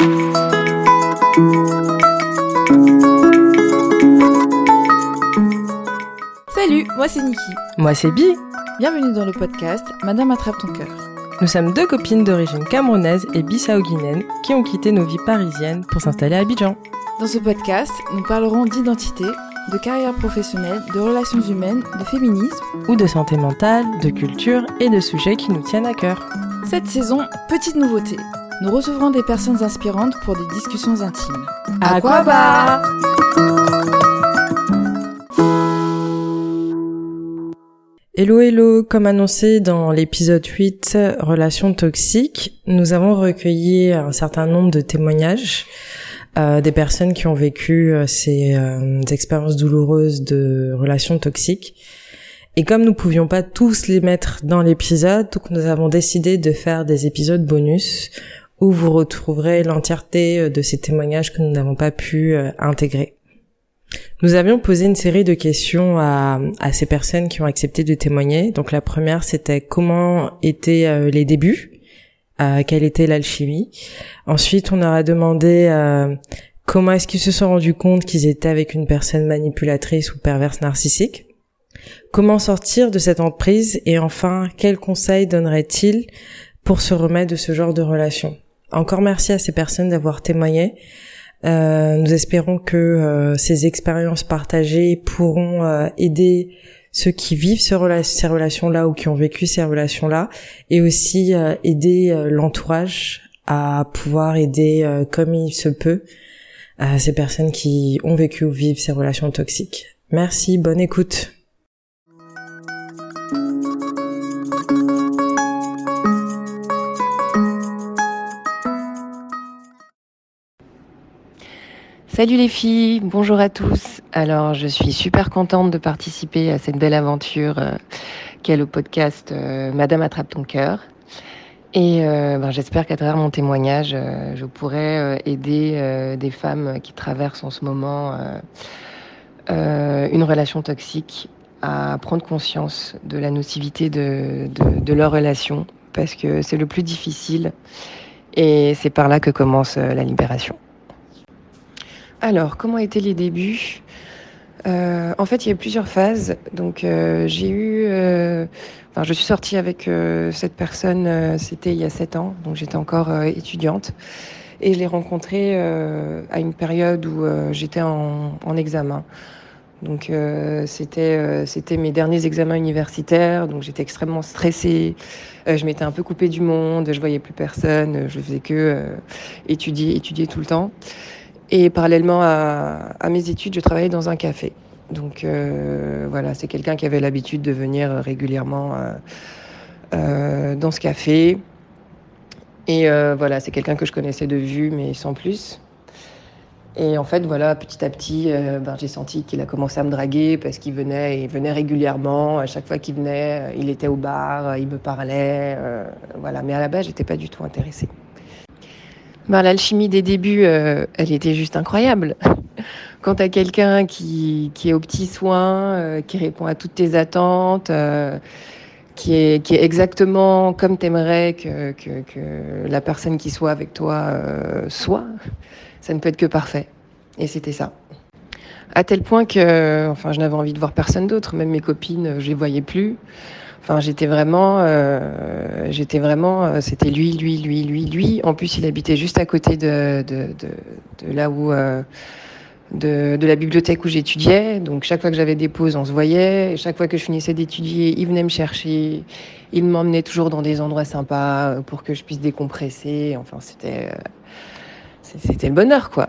Salut, moi c'est Niki. Moi c'est Bi. Bienvenue dans le podcast Madame attrape ton cœur. Nous sommes deux copines d'origine camerounaise et bissau-guinéenne qui ont quitté nos vies parisiennes pour s'installer à Abidjan. Dans ce podcast, nous parlerons d'identité, de carrière professionnelle, de relations humaines, de féminisme ou de santé mentale, de culture et de sujets qui nous tiennent à cœur. Cette saison, petite nouveauté. Nous recevrons des personnes inspirantes pour des discussions intimes. Aquaba! Hello, comme annoncé dans l'épisode 8, Relations toxiques, nous avons recueilli un certain nombre de témoignages des personnes qui ont vécu ces expériences douloureuses de relations toxiques. Et comme nous pouvions pas tous les mettre dans l'épisode, donc nous avons décidé de faire des épisodes bonus où vous retrouverez l'entièreté de ces témoignages que nous n'avons pas pu intégrer. Nous avions posé une série de questions à ces personnes qui ont accepté de témoigner. Donc la première, c'était comment étaient les débuts, quelle était l'alchimie. Ensuite, on leur a demandé comment est-ce qu'ils se sont rendus compte qu'ils étaient avec une personne manipulatrice ou perverse narcissique. Comment sortir de cette emprise et enfin, quels conseils donnerait-il pour se remettre de ce genre de relation. Encore merci à ces personnes d'avoir témoigné. Nous espérons que ces expériences partagées pourront aider ceux qui vivent ces relations-là ou qui ont vécu ces relations-là et aussi aider l'entourage à pouvoir aider comme il se peut ces personnes qui ont vécu ou vivent ces relations toxiques. Merci, bonne écoute. Salut les filles, bonjour à tous. Alors je suis super contente de participer à cette belle aventure qu'est le podcast Madame attrape ton cœur. Et j'espère qu'à travers mon témoignage, je pourrai aider des femmes qui traversent en ce moment une relation toxique à prendre conscience de la nocivité de leur relation, parce que c'est le plus difficile et c'est par là que commence la libération. Alors, comment étaient les débuts ? En fait, il y a eu plusieurs phases. Donc, je suis sortie avec cette personne, c'était il y a 7 ans, donc j'étais encore étudiante. Et je l'ai rencontré à une période où j'étais en examen. Donc, c'était mes derniers examens universitaires, donc j'étais extrêmement stressée. Je m'étais un peu coupée du monde, je voyais plus personne, je faisais que étudier tout le temps. Et parallèlement à mes études, je travaillais dans un café. Donc c'est quelqu'un qui avait l'habitude de venir régulièrement dans ce café. Et c'est quelqu'un que je connaissais de vue, mais sans plus. Et en fait, petit à petit, j'ai senti qu'il a commencé à me draguer parce qu'il venait régulièrement. À chaque fois qu'il venait, il était au bar, il me parlait. Mais à la base, j'étais pas du tout intéressée. L'alchimie des débuts, elle était juste incroyable. Quand t'as quelqu'un qui est aux petits soins, qui répond à toutes tes attentes, qui est exactement comme t'aimerais que la personne qui soit avec toi soit, ça ne peut être que parfait. Et c'était ça. À tel point que je n'avais envie de voir personne d'autre. Même mes copines, je les voyais plus. J'étais vraiment, c'était lui. En plus, il habitait juste à côté de là où, de la bibliothèque où j'étudiais. Donc, chaque fois que j'avais des pauses, on se voyait. Et chaque fois que je finissais d'étudier, il venait me chercher. Il m'emmenait toujours dans des endroits sympas pour que je puisse décompresser. C'était le bonheur, quoi.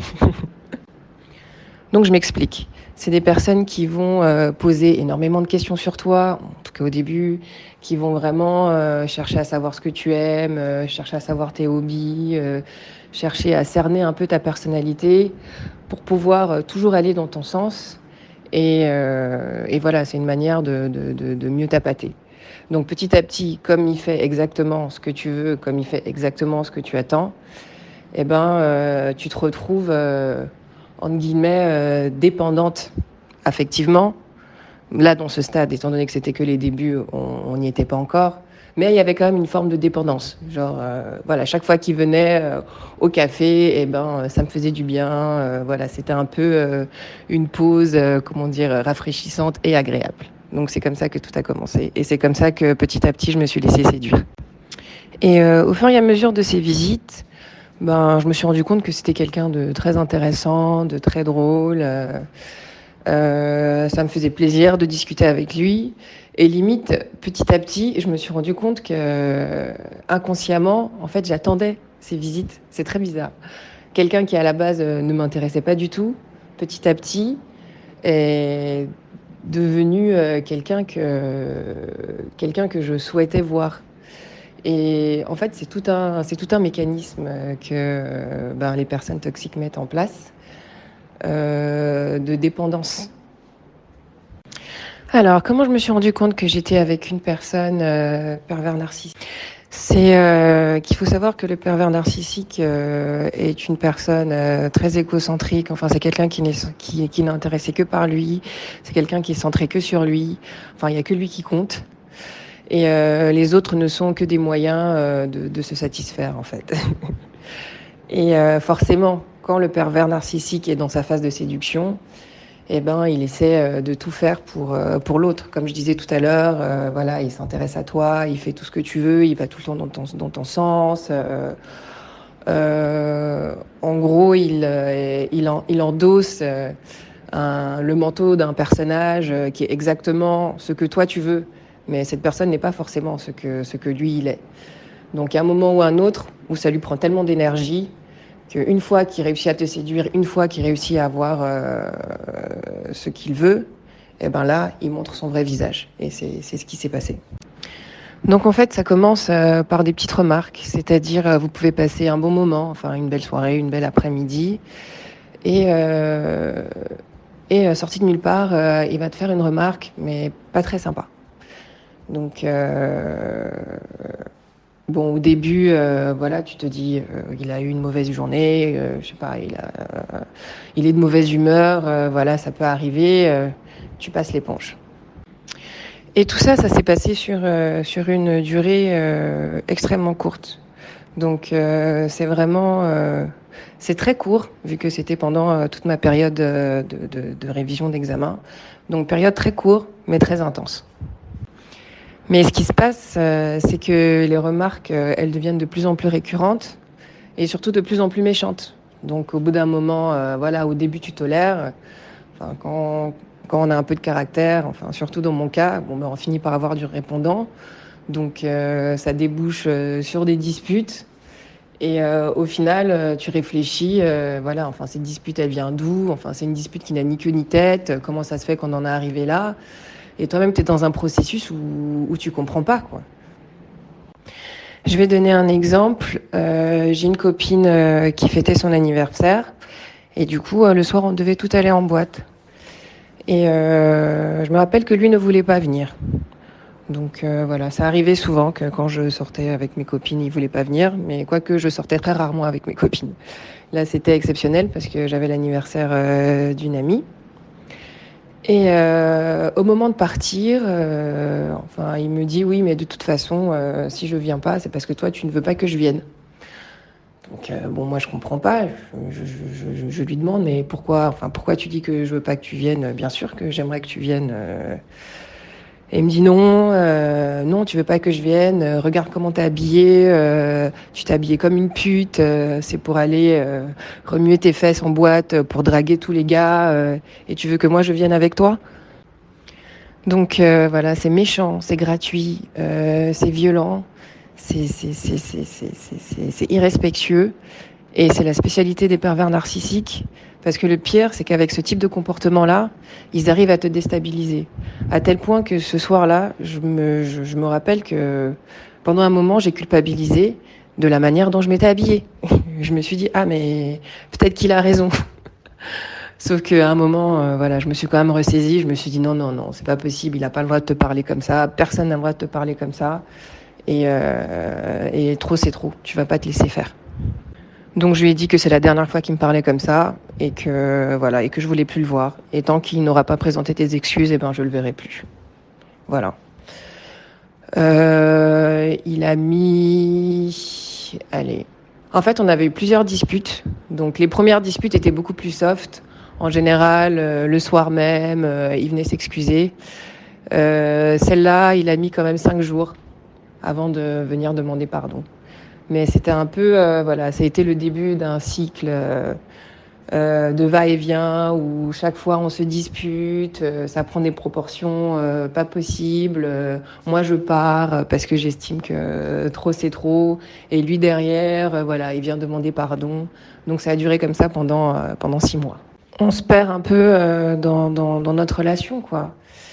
Donc, je m'explique. C'est des personnes qui vont poser énormément de questions sur toi, en tout cas au début, qui vont vraiment chercher à savoir ce que tu aimes, chercher à savoir tes hobbies, chercher à cerner un peu ta personnalité pour pouvoir toujours aller dans ton sens. Et c'est une manière de mieux t'appâter. Donc petit à petit, comme il fait exactement ce que tu veux, comme il fait exactement ce que tu attends, tu te retrouves... entre guillemets, dépendante affectivement. Là, dans ce stade, étant donné que c'était que les débuts, on n'y était pas encore. Mais il y avait quand même une forme de dépendance. Genre, voilà, chaque fois qu'il venait au café, ça me faisait du bien. Voilà, c'était un peu une pause, comment dire, rafraîchissante et agréable. Donc c'est comme ça que tout a commencé. Et c'est comme ça que petit à petit, je me suis laissée séduire. Et au fur et à mesure de ces visites, je me suis rendu compte que c'était quelqu'un de très intéressant, de très drôle. Ça me faisait plaisir de discuter avec lui. Et limite, petit à petit, je me suis rendu compte que inconsciemment, en fait, j'attendais ces visites. C'est très bizarre. Quelqu'un qui à la base ne m'intéressait pas du tout, petit à petit, est devenu quelqu'un que je souhaitais voir. Et en fait, c'est tout un mécanisme que les personnes toxiques mettent en place de dépendance. Alors, comment je me suis rendu compte que j'étais avec une personne pervers narcissique? C'est qu'il faut savoir que le pervers narcissique est une personne très égocentrique. Enfin, c'est quelqu'un qui n'est intéressé que par lui. C'est quelqu'un qui est centré que sur lui. Enfin, il n'y a que lui qui compte. Et les autres ne sont que des moyens de se satisfaire, en fait. Et forcément, quand le pervers narcissique est dans sa phase de séduction, il essaie de tout faire pour l'autre. Comme je disais tout à l'heure, voilà, il s'intéresse à toi, il fait tout ce que tu veux, il va tout le temps dans ton sens. En gros, il endosse le manteau d'un personnage qui est exactement ce que toi tu veux. Mais cette personne n'est pas forcément ce que lui, il est. Donc, il y a un moment ou un autre où ça lui prend tellement d'énergie qu'une fois qu'il réussit à te séduire, une fois qu'il réussit à avoir ce qu'il veut, là, il montre son vrai visage. Et c'est ce qui s'est passé. Donc, en fait, ça commence par des petites remarques. C'est-à-dire, vous pouvez passer un bon moment, enfin, une belle soirée, une belle après-midi. Et sorti de nulle part, il va te faire une remarque, mais pas très sympa. Donc, au début, tu te dis, il a eu une mauvaise journée, je sais pas, il est de mauvaise humeur, ça peut arriver, tu passes l'éponge. Et tout ça s'est passé sur une durée extrêmement courte. Donc, c'est vraiment, c'est très court, vu que c'était pendant toute ma période de révision d'examen. Donc, période très courte, mais très intense. Mais ce qui se passe, c'est que les remarques, elles deviennent de plus en plus récurrentes et surtout de plus en plus méchantes. Donc au bout d'un moment, au début tu tolères. Quand on a un peu de caractère, surtout dans mon cas, on finit par avoir du répondant. Donc ça débouche sur des disputes. Et au final, tu réfléchis, cette dispute, elle vient d'où? C'est une dispute qui n'a ni queue ni tête. Comment ça se fait qu'on en est arrivé là? Et toi-même, tu es dans un processus où tu comprends pas, quoi. Je vais donner un exemple. J'ai une copine qui fêtait son anniversaire. Et du coup, le soir, on devait tout aller en boîte. Et je me rappelle que lui ne voulait pas venir. Donc ça arrivait souvent que quand je sortais avec mes copines, il voulait pas venir. Mais quoique, je sortais très rarement avec mes copines. Là, c'était exceptionnel parce que j'avais l'anniversaire d'une amie. Et au moment de partir, il me dit oui, mais de toute façon, si je viens pas, c'est parce que toi, tu ne veux pas que je vienne. Donc moi je comprends pas. Je lui demande mais pourquoi tu dis que je veux pas que tu viennes? Bien sûr que j'aimerais que tu viennes. Et il me dit non, tu veux pas que je vienne. Regarde comment t'es habillée. Tu t'es habillée comme une pute. C'est pour aller remuer tes fesses en boîte pour draguer tous les gars. Et tu veux que moi je vienne avec toi? Donc c'est méchant, c'est gratuit, c'est violent, c'est irrespectueux. Et c'est la spécialité des pervers narcissiques. Parce que le pire, c'est qu'avec ce type de comportement-là, ils arrivent à te déstabiliser. À tel point que ce soir-là, je me rappelle que pendant un moment, j'ai culpabilisé de la manière dont je m'étais habillée. Je me suis dit, ah mais peut-être qu'il a raison. Sauf qu'à un moment, je me suis quand même ressaisie. Je me suis dit, non, c'est pas possible. Il n'a pas le droit de te parler comme ça. Personne n'a le droit de te parler comme ça. Et trop, c'est trop. Tu vas pas te laisser faire. Donc je lui ai dit que c'est la dernière fois qu'il me parlait comme ça et que je voulais plus le voir. Et tant qu'il n'aura pas présenté tes excuses, je le verrai plus. Voilà. Il a mis... Allez. En fait, on avait eu plusieurs disputes. Donc, les premières disputes étaient beaucoup plus soft. En général, le soir même, il venait s'excuser. Celle-là, il a mis quand même 5 jours avant de venir demander pardon. Mais c'était un peu... voilà, ça a été le début d'un cycle... de va-et-vient où chaque fois on se dispute, ça prend des proportions pas possibles. Moi je pars parce que j'estime que trop c'est trop, et lui derrière, voilà, il vient demander pardon. Donc ça a duré comme ça pendant 6 mois. On se perd un peu dans notre relation, quoi.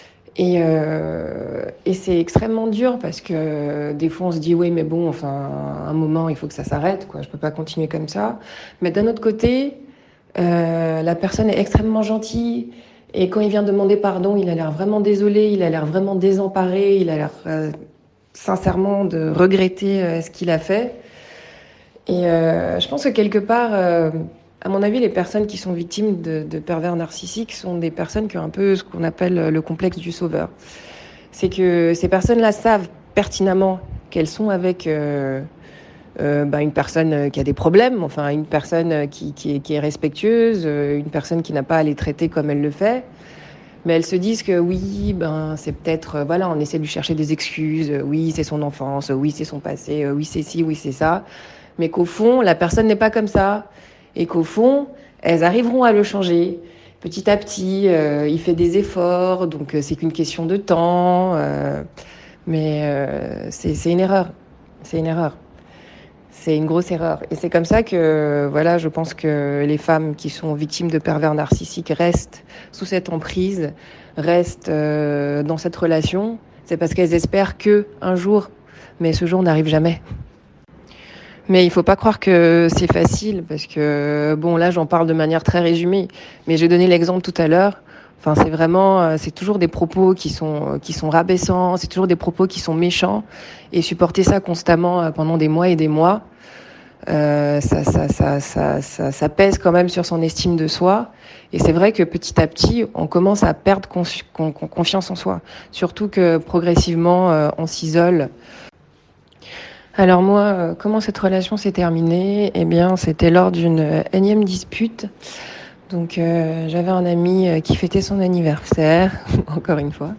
Et c'est extrêmement dur parce que des fois on se dit oui mais bon, enfin à un moment il faut que ça s'arrête, quoi. Je peux pas continuer comme ça. Mais d'un autre côté, la personne est extrêmement gentille, et quand il vient demander pardon, il a l'air vraiment désolé, il a l'air vraiment désemparé, il a l'air sincèrement de regretter ce qu'il a fait. Et je pense que quelque part, à mon avis, les personnes qui sont victimes de pervers narcissiques sont des personnes qui ont un peu ce qu'on appelle le complexe du sauveur. C'est que ces personnes-là savent pertinemment qu'elles sont avec une personne qui a des problèmes, enfin une personne qui est respectueuse, une personne qui n'a pas à les traiter comme elle le fait. Mais elles se disent que oui, c'est peut-être, voilà, on essaie de lui chercher des excuses, oui, c'est son enfance, oui, c'est son passé, oui, c'est ci, oui, c'est ça. Mais qu'au fond, la personne n'est pas comme ça. Et qu'au fond, elles arriveront à le changer. Petit à petit, il fait des efforts, donc c'est qu'une question de temps. Mais c'est une erreur. C'est une erreur. C'est une grosse erreur. Et c'est comme ça que, voilà, je pense que les femmes qui sont victimes de pervers narcissiques restent sous cette emprise, restent dans cette relation. C'est parce qu'elles espèrent que un jour, mais ce jour n'arrive jamais. Mais il faut pas croire que c'est facile, parce que, bon, là, j'en parle de manière très résumée, mais j'ai donné l'exemple tout à l'heure. Enfin, c'est vraiment, c'est toujours des propos qui sont rabaissants, c'est toujours des propos qui sont méchants, et supporter ça constamment pendant des mois et des mois, ça pèse quand même sur son estime de soi. Et c'est vrai que petit à petit, on commence à perdre confiance en soi. Surtout que progressivement, on s'isole. Alors moi, comment cette relation s'est terminée? Eh bien, c'était lors d'une énième dispute. Donc, j'avais un ami qui fêtait son anniversaire, encore une fois.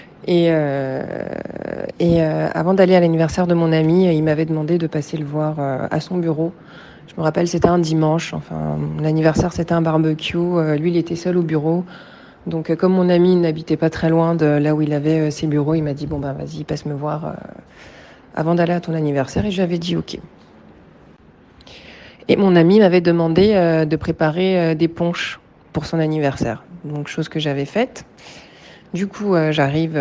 Et avant d'aller à l'anniversaire de mon ami, il m'avait demandé de passer le voir à son bureau. Je me rappelle, c'était un dimanche. Enfin, l'anniversaire, c'était un barbecue. Lui, il était seul au bureau. Donc, comme mon ami n'habitait pas très loin de là où il avait ses bureaux, il m'a dit, bon, ben, vas-y, passe me voir avant d'aller à ton anniversaire. Et j'avais dit OK. Et mon ami m'avait demandé de préparer des punchs pour son anniversaire. Donc, chose que j'avais faite. Du coup, j'arrive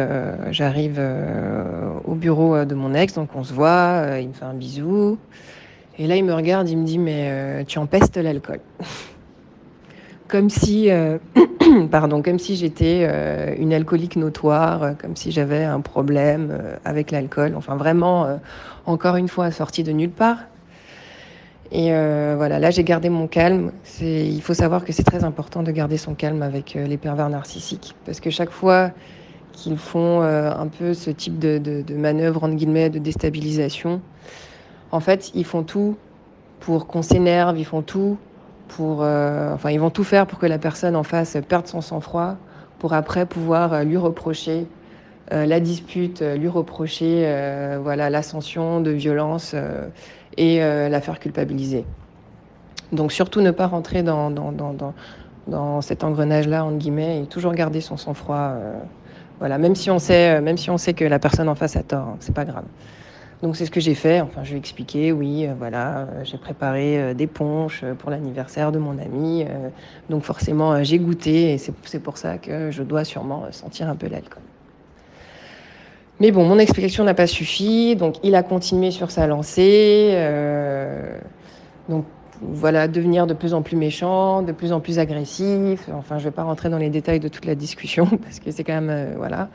au bureau de mon ex, donc on se voit, il me fait un bisou. Et là, il me regarde, il me dit, mais tu empestes l'alcool. Comme si, comme si j'étais une alcoolique notoire, comme si j'avais un problème avec l'alcool. Enfin, vraiment, encore une fois, sorti de nulle part. Et voilà, là, j'ai gardé mon calme. Il faut savoir que c'est très important de garder son calme avec les pervers narcissiques. Parce que chaque fois qu'ils font un peu ce type de manœuvre, entre guillemets, de déstabilisation, en fait, ils font tout pour qu'on s'énerve, ils font tout ils vont tout faire pour que la personne en face perde son sang-froid, pour après pouvoir lui reprocher la dispute, lui reprocher l'ascension de violence et la faire culpabiliser. Donc surtout ne pas rentrer dans cet engrenage-là, entre guillemets, et toujours garder son sang-froid. Même si on sait que la personne en face a tort, hein, c'est pas grave. Donc c'est ce que j'ai fait. Enfin, je lui ai expliqué, oui, j'ai préparé des punchs pour l'anniversaire de mon ami. Donc forcément, j'ai goûté, et c'est pour ça que je dois sûrement sentir un peu l'alcool. Mais bon, mon explication n'a pas suffi, donc il a continué sur sa lancée. Donc voilà, devenir de plus en plus méchant, de plus en plus agressif. Enfin, je vais pas rentrer dans les détails de toute la discussion, parce que c'est quand même... voilà.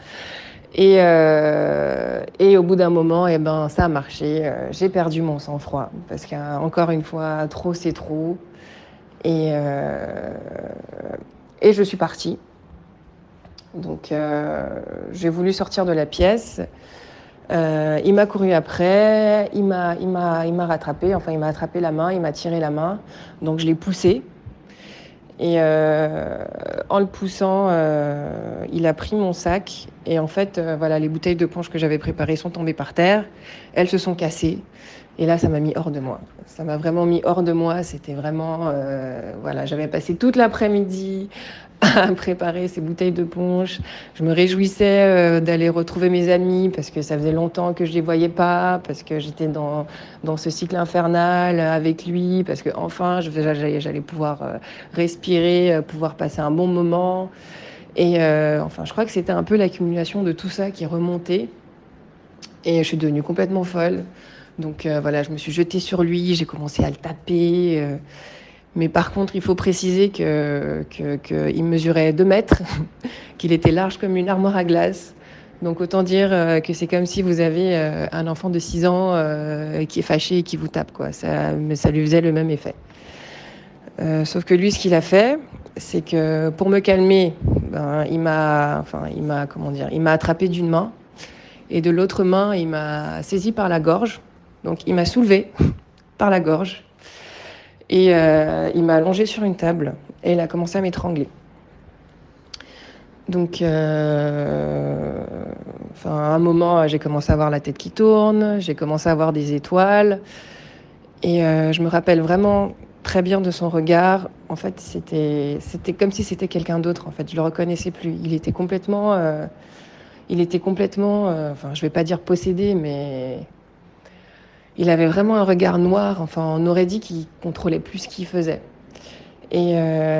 Et au bout d'un moment, ça a marché. J'ai perdu mon sang-froid, parce qu'encore une fois, trop c'est trop. Et je suis partie. Donc j'ai voulu sortir de la pièce. Il m'a couru après, il m'a rattrapé, enfin il m'a attrapé la main, il m'a tiré la main, donc je l'ai poussé. Et en le poussant, il a pris mon sac. Et en fait, voilà, les bouteilles de punch que j'avais préparées sont tombées par terre. Elles se sont cassées. Et là, ça m'a mis hors de moi. Ça m'a vraiment mis hors de moi. C'était vraiment... voilà, j'avais passé toute l'après-midi à préparer ces bouteilles de punch. Je me réjouissais d'aller retrouver mes amis parce que ça faisait longtemps que je les voyais pas, parce que j'étais dans ce cycle infernal avec lui, parce que enfin j'allais pouvoir respirer, pouvoir passer un bon moment. Et enfin, je crois que c'était un peu l'accumulation de tout ça qui remontait. Et je suis devenue complètement folle. Donc voilà, je me suis jetée sur lui, j'ai commencé à le taper. Mais par contre, il faut préciser qu'il mesurait 2 mètres, qu'il était large comme une armoire à glace. Donc autant dire que c'est comme si vous avez un enfant de 6 ans qui est fâché et qui vous tape, quoi. Mais ça lui faisait le même effet. Sauf que lui, ce qu'il a fait, c'est que pour me calmer, il m'a attrapé d'une main et de l'autre main, il m'a saisi par la gorge. Donc il m'a soulevé par la gorge. Et il m'a allongée sur une table et il a commencé à m'étrangler. Donc, à un moment, j'ai commencé à avoir la tête qui tourne, j'ai commencé à voir des étoiles. Et je me rappelle vraiment très bien de son regard. En fait, c'était comme si c'était quelqu'un d'autre. En fait, je le reconnaissais plus. Il était complètement, je vais pas dire possédé, mais il avait vraiment un regard noir. Enfin, on aurait dit qu'il contrôlait plus ce qu'il faisait. Et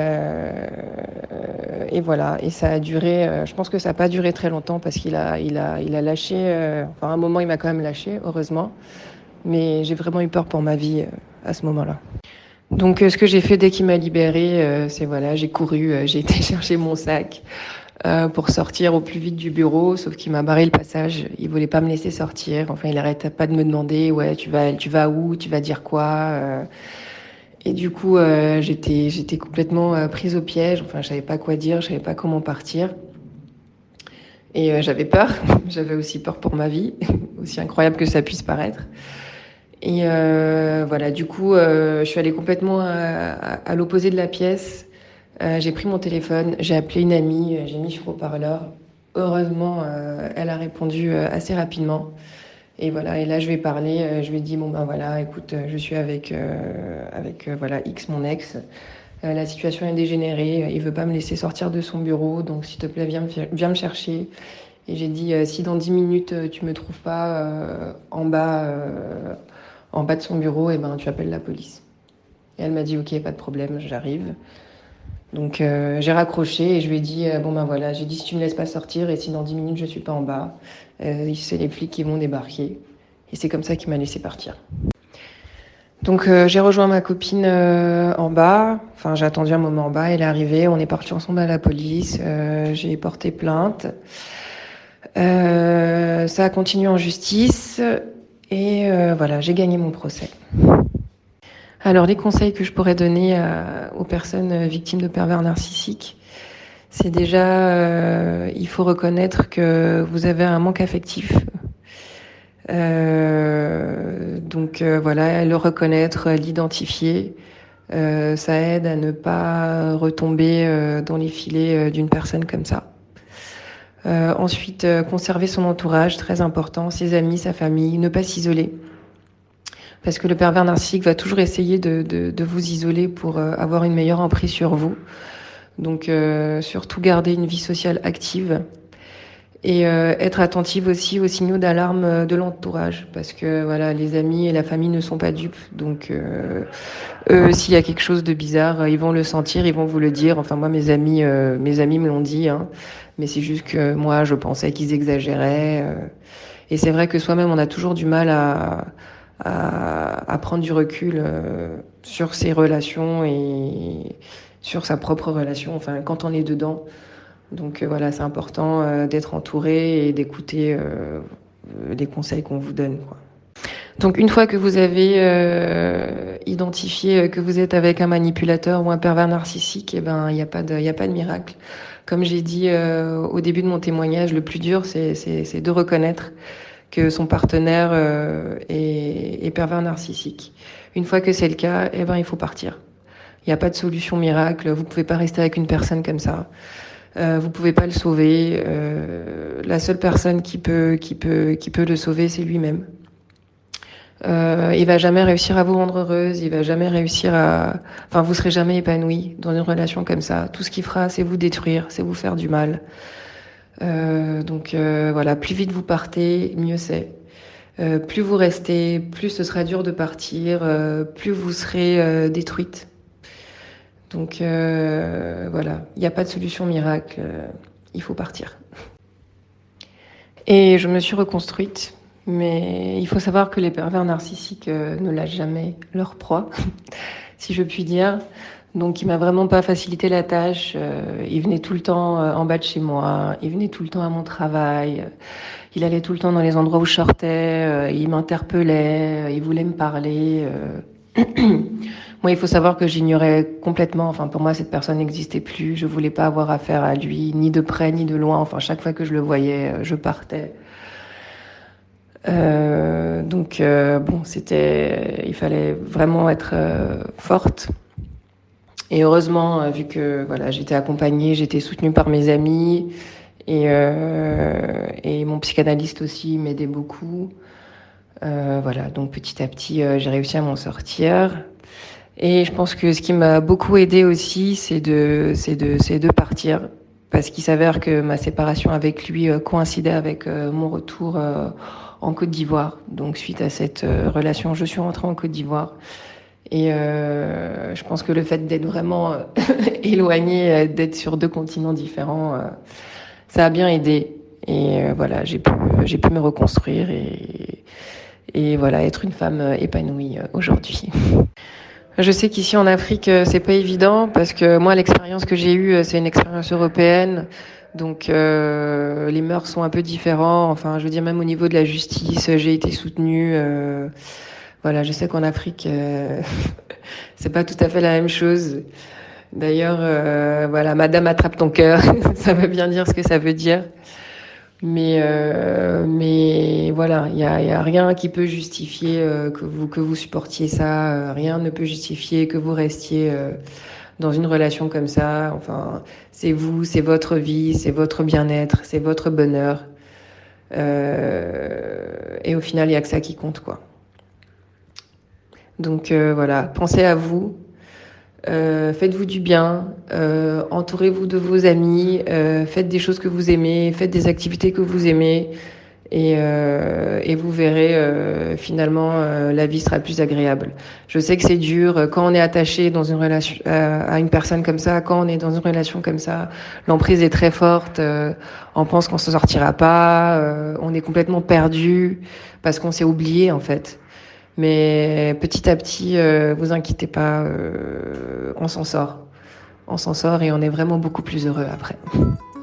voilà. Et ça a duré. Je pense que ça n'a pas duré très longtemps parce qu'il a lâché. À un moment, il m'a quand même lâché, heureusement. Mais j'ai vraiment eu peur pour ma vie à ce moment-là. Donc, ce que j'ai fait dès qu'il m'a libérée, c'est voilà, j'ai couru, j'ai été chercher mon sac pour sortir au plus vite du bureau, sauf qu'il m'a barré le passage. Il voulait pas me laisser sortir. Enfin, il arrêtait pas de me demander, ouais, tu vas où, tu vas dire quoi. Et du coup, j'étais complètement prise au piège. Enfin, je savais pas quoi dire, je savais pas comment partir. Et j'avais peur. J'avais aussi peur pour ma vie, aussi incroyable que ça puisse paraître. Et voilà, du coup, je suis allée complètement à l'opposé de la pièce. J'ai pris mon téléphone, j'ai appelé une amie, j'ai mis sur haut-parleur. Heureusement, elle a répondu assez rapidement. Et voilà, et là je vais parler, je lui ai dit bon ben voilà, écoute, je suis avec voilà X mon ex. La situation est dégénérée, il veut pas me laisser sortir de son bureau, donc s'il te plaît viens me chercher. Et j'ai dit si dans 10 minutes tu me trouves pas en bas de son bureau, et ben tu appelles la police. Et elle m'a dit ok, pas de problème, j'arrive. Donc j'ai raccroché et je lui ai dit bon ben voilà, j'ai dit si tu me laisses pas sortir et si dans 10 minutes je suis pas en bas, c'est les flics qui vont débarquer. Et c'est comme ça qu'il m'a laissé partir. Donc j'ai rejoint ma copine en bas, enfin j'ai attendu un moment en bas, elle est arrivée, on est parti ensemble à la police, j'ai porté plainte. Ça a continué en justice et voilà, j'ai gagné mon procès. Alors, les conseils que je pourrais donner aux personnes victimes de pervers narcissiques, c'est déjà, il faut reconnaître que vous avez un manque affectif. Donc voilà, le reconnaître, l'identifier, ça aide à ne pas retomber dans les filets d'une personne comme ça. Ensuite, conserver son entourage, très important, ses amis, sa famille, ne pas s'isoler. Parce que le pervers narcissique va toujours essayer de vous isoler pour avoir une meilleure emprise sur vous. Donc surtout garder une vie sociale active et être attentive aussi aux signaux d'alarme de l'entourage. Parce que voilà, les amis et la famille ne sont pas dupes. Donc eux, s'il y a quelque chose de bizarre, ils vont le sentir, ils vont vous le dire. Enfin moi, mes amis me l'ont dit. Hein. Mais c'est juste que moi, je pensais qu'ils exagéraient. Et c'est vrai que soi-même, on a toujours du mal à prendre du recul sur ses relations et sur sa propre relation, enfin quand on est dedans. Donc voilà, c'est important d'être entouré et d'écouter les conseils qu'on vous donne, quoi. Donc une fois que vous avez identifié que vous êtes avec un manipulateur ou un pervers narcissique, eh ben il y a pas de miracle. Comme j'ai dit au début de mon témoignage, le plus dur c'est de reconnaître que son partenaire est pervers narcissique. Une fois que c'est le cas, il faut partir. Il n'y a pas de solution miracle. Vous pouvez pas rester avec une personne comme ça. Vous pouvez pas le sauver. La seule personne qui peut le sauver, c'est lui-même. Il va jamais réussir à vous rendre heureuse. Il va jamais réussir vous serez jamais épanoui dans une relation comme ça. Tout ce qu'il fera, c'est vous détruire, c'est vous faire du mal. Voilà, plus vite vous partez, mieux c'est. Plus vous restez, plus ce sera dur de partir, plus vous serez détruite. Donc voilà, il n'y a pas de solution miracle, il faut partir. Et je me suis reconstruite, mais il faut savoir que les pervers narcissiques ne lâchent jamais leur proie, si je puis dire. Donc il m'a vraiment pas facilité la tâche. Il venait tout le temps en bas de chez moi, il venait tout le temps à mon travail, il allait tout le temps dans les endroits où je sortais, il m'interpellait, il voulait me parler. Moi, il faut savoir que j'ignorais complètement. Enfin, pour moi, cette personne n'existait plus. Je voulais pas avoir affaire à lui, ni de près ni de loin. Enfin, chaque fois que je le voyais, je partais. Il fallait vraiment être forte. Et heureusement, vu que voilà, j'étais accompagnée, j'étais soutenue par mes amis et mon psychanalyste aussi m'aidait beaucoup. Donc petit à petit, j'ai réussi à m'en sortir. Et je pense que ce qui m'a beaucoup aidée aussi, c'est de partir, parce qu'il s'avère que ma séparation avec lui coïncidait avec mon retour en Côte d'Ivoire. Donc suite à cette relation, je suis rentrée en Côte d'Ivoire. Et je pense que le fait d'être vraiment éloignée, d'être sur 2 continents différents, ça a bien aidé. Et voilà, j'ai pu me reconstruire et voilà, être une femme épanouie aujourd'hui. Je sais qu'ici en Afrique, c'est pas évident parce que moi, l'expérience que j'ai eue, c'est une expérience européenne. Donc les mœurs sont un peu différents. Enfin, je veux dire, même au niveau de la justice, j'ai été soutenue. Voilà, je sais qu'en Afrique, c'est pas tout à fait la même chose. D'ailleurs, voilà, Madame attrape ton cœur, ça veut bien dire ce que ça veut dire. Mais voilà, il y a rien qui peut justifier que vous supportiez ça. Rien ne peut justifier que vous restiez dans une relation comme ça. Enfin, c'est vous, c'est votre vie, c'est votre bien-être, c'est votre bonheur. Et au final, il y a que ça qui compte, quoi. Donc voilà, pensez à vous. Faites-vous du bien, entourez-vous de vos amis, faites des choses que vous aimez, faites des activités que vous aimez et vous verrez finalement la vie sera plus agréable. Je sais que c'est dur quand on est attaché dans une relation à une personne comme ça, quand on est dans une relation comme ça, l'emprise est très forte, on pense qu'on s'en sortira pas, on est complètement perdu parce qu'on s'est oublié en fait. Mais petit à petit, vous inquiétez pas, on s'en sort. On s'en sort et on est vraiment beaucoup plus heureux après.